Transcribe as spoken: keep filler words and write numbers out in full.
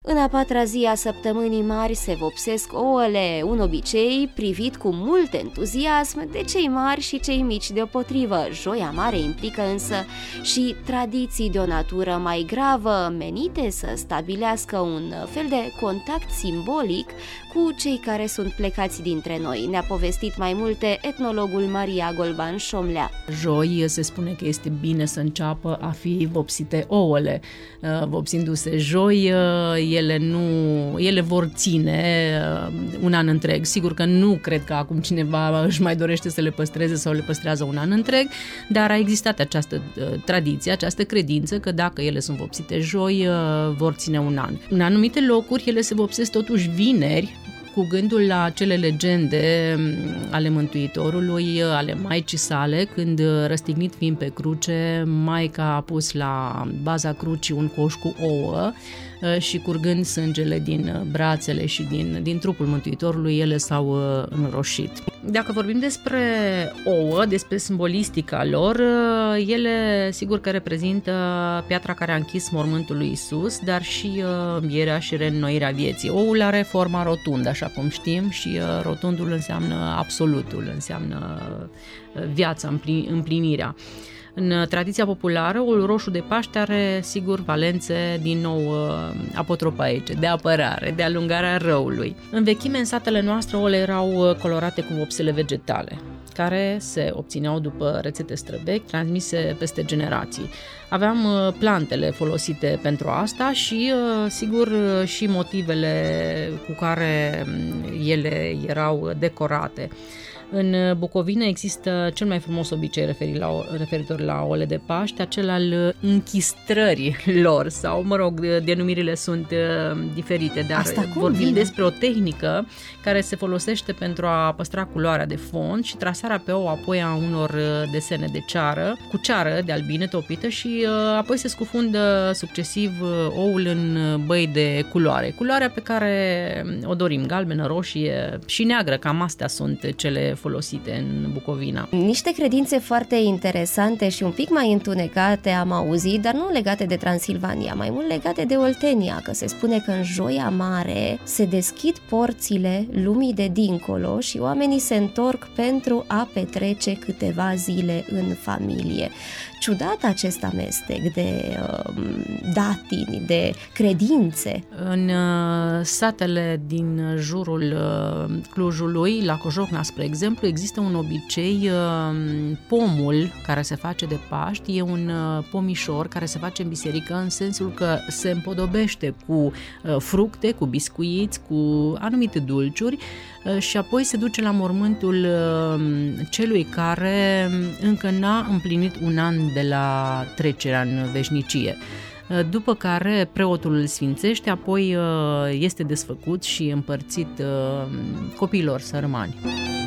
În a patra zi a săptămânii mari se vopsesc ouăle, un obicei privit cu mult entuziasm de cei mari și cei mici deopotrivă. Joia mare implică însă și tradiții de o natură mai gravă, menite să stabilească un fel de contact simbolic cu cei care sunt plecați dintre noi. Ne-a povestit mai multe etnologul Maria Golban-Șomlea. Joi se spune că este bine să înceapă a fi vopsite ouăle. Vopsindu-se joi, ele, nu, ele vor ține un an întreg. Sigur că nu cred că acum cineva își mai dorește să le păstreze sau le păstrează un an întreg, dar a existat această tradiție, această credință că dacă ele sunt vopsite joi, vor ține un an. În anumite locuri ele se vopsesc totuși vineri, cu gândul la acele legende ale Mântuitorului, ale Maicii sale, când, răstignit fiind pe cruce, Maica a pus la baza crucii un coș cu ouă și curgând sângele din brațele și din, din trupul Mântuitorului, ele s-au înroșit. Dacă vorbim despre ouă, despre simbolistica lor, ele sigur că reprezintă piatra care a închis mormântul lui Iisus, dar și învierea și reînnoirea vieții. Oul are forma rotundă, așa cum știm, și rotundul înseamnă absolutul, înseamnă viața, împlinirea. În tradiția populară, oul roșu de Paște are, sigur, valențe din nou apotropaice, de apărare, de alungarea răului. În vechime, în satele noastre, ouăle erau colorate cu vopsele vegetale, care se obțineau după rețete străvechi, transmise peste generații. Aveam plantele folosite pentru asta și, sigur, și motivele cu care ele erau decorate. În Bucovina există cel mai frumos obicei referit la, referitor la ouăle de Paște, acel al închistrării lor, sau, mă rog, denumirile sunt diferite, dar vorbim vine? despre o tehnică care se folosește pentru a păstra culoarea de fond și trasarea pe ou apoi a unor desene de ceară, cu ceară de albine topită și apoi se scufundă succesiv oul în băi de culoare. Culoarea pe care o dorim, galbenă, roșie și neagră, cam astea sunt cele folosite în Bucovina. Niște credințe foarte interesante și un pic mai întunecate am auzit, dar nu legate de Transilvania, mai mult legate de Oltenia, că se spune că în Joia Mare se deschid porțile lumii de dincolo și oamenii se întorc pentru a petrece câteva zile în familie. Ciudat acest amestec de uh, datini, de credințe. În uh, satele din jurul uh, Clujului, la Cojocna, spre exemplu, există un obicei, uh, pomul care se face de Paști e un uh, pomișor care se face în biserică, în sensul că se împodobește cu uh, fructe, cu biscuiți, cu anumite dulciuri uh, și apoi se duce la mormântul uh, celui care încă n-a împlinit un an de la trecerea în veșnicie. După care preotul îl sfințește, apoi este desfăcut și împărțit copiilor sărmani.